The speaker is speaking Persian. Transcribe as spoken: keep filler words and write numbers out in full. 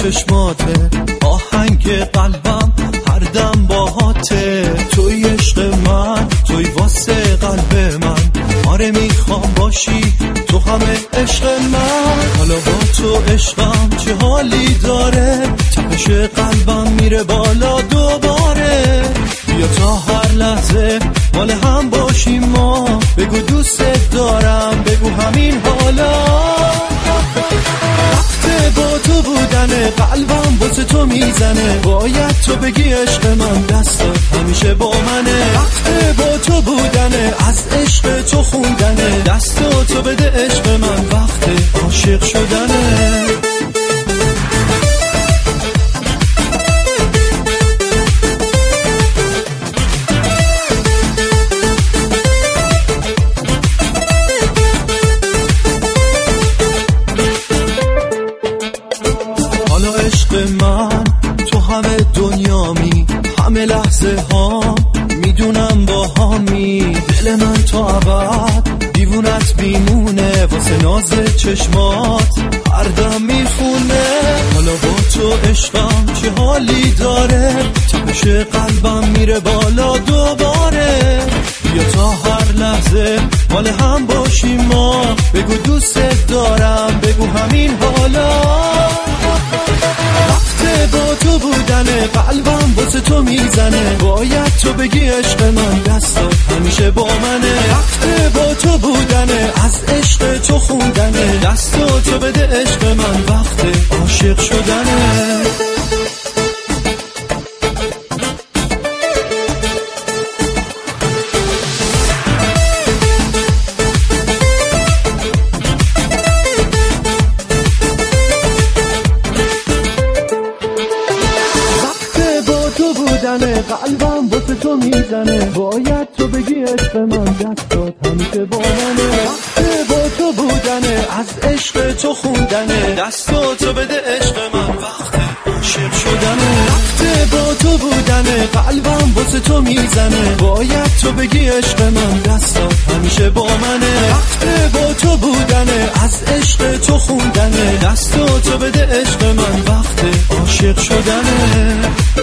چشماته، آهنگ قلبم هر دم باهاته. توی عشق من، توی واسه قلب من، آره میخوام باشی تو همه عشق من. حالا با تو عشقم چه حالی داره، تپش قلبم میره بالا دوباره. بیا تا هر لحظه مال هم باشیم ما، بگو دوست دارم، بگو همین حالا. وقت با تو بودنه، قلبم واسه تو میزنه، باید تو بگی عشق من، دستات همیشه با منه. وقت با تو بودنه، از عشق تو خوندنه، دستاتو بده عشق من، وقت عاشق شدنه. عشق من تو همه دنیامی، همه لحظه ها میدونم با همی. دل من تا ابد دیوونت بیمونه، واسه ناز چشمات هر دم میخونه. حالا با تو عشقم چه حالی داره، تپش قلبم میره بالا دوباره. بیا تا هر لحظه مال هم باشیم ما، بگو دوست دارم، بگو همین حالا. وقت با تو بودنه، قلبم واسه تو میزنه، باید تو بگی عشق من، دستات همیشه با منه. وقت با تو بودنه، از عشق تو خوندنه، دستاتو بده عشق من، وقت عاشق شدنه. قلبم واسه تو میزنه، باید تو بگی عشق من، دستات همیشه با منه. وقت با تو بودنه، از عشق تو خوندنه، دستاتو بده عشق من، وقت عاشق شدنه. وقت با تو بودنه، قلبم واسه تو میزنه، باید تو بگی عشق من، دستات همیشه با منه. وقت با تو بودنه، از عشق تو خوندنه، دستاتو بده عشق من، وقت عاشق شدنه.